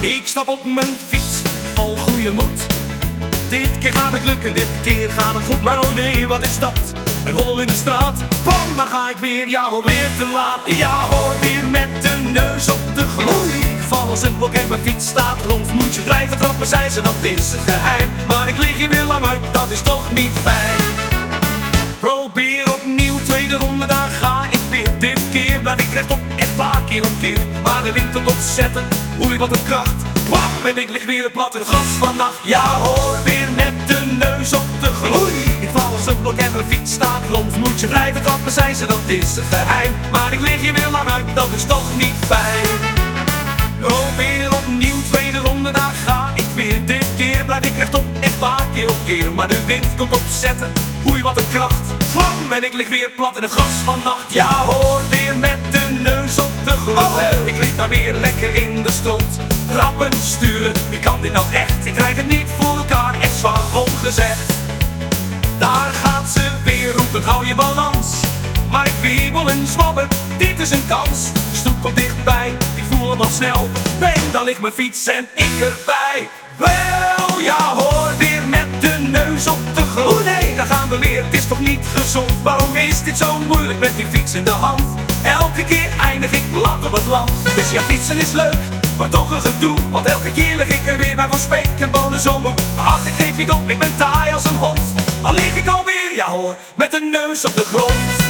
Ik stap op mijn fiets, vol goede moed. Dit keer gaat het lukken, dit keer gaat het goed. Maar oh nee, wat is dat? Een rol in de straat. Bam, maar ga ik weer, ja hoor, weer te laat. Ja hoor, weer met de neus op de grond. Ik val als een blok en mijn fiets staat rond. Moet je drijven, trappen, zei ze, dat is het geheim. Maar ik lig hier weer langer, dat is toch niet fijn. Probeer opnieuw, tweede ronde, daar ga ik weer. Dit keer blijf ik rechtop en vaak keer op keer. Maar de wind tot opzetten, oei wat een kracht. Bam, en ik lig weer plat in het gras vannacht. Ja hoor, weer met de neus op de grond. Ik val als een blok en mijn fiets staat rond. Moet je blijven trappen, zei ze, dat is het geheim. Maar ik lig hier weer lang uit, dat is toch niet fijn. Probeer opnieuw, tweede ronde, daar ga ik weer. Dit keer blijf ik rechtop en vaak keer op keer. Maar de wind komt opzetten, oei wat een kracht. Vlam, en ik lig weer plat in het gras vannacht. Ja hoor, weer met de neus op de grond. Ik lig daar weer lekker in de stront. Rappen sturen, wie kan dit nou echt? Ik krijg het niet voor elkaar, echt zwaar omgezegd. Daar gaat ze weer, roepen, hou je balans. Maar ik wiebel en zwabber, dit is een kans. De stoep komt dichtbij, ik voel hem al snel. Bang, dan ligt mijn fiets en ik erbij. Wel, ja hoor, weer met de neus op de grond. Oh nee, daar gaan we weer, het is toch niet gezond. Waarom is dit zo moeilijk met die fiets in de hand? Elke keer eindig ik plat op het land. Dus ja, fietsen is leuk, maar toch een gedoe. Want elke keer lig ik er weer bij van spek en bonen zomer. Ach, ik geef niet op, ik ben taai als een hond. Al lig ik alweer, ja hoor, met de neus op de grond.